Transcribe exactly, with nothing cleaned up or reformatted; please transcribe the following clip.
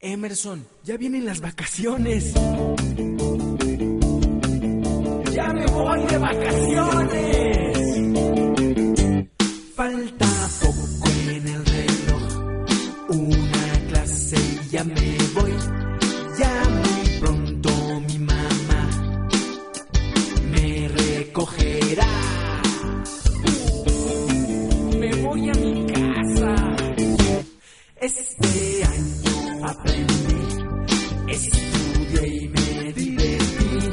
Emerson, ya vienen las vacaciones. ¡Ya me voy de vacaciones! Falta poco en el reloj, una clase y ya me voy. Ya muy pronto mi mamá me recogerá. Me voy a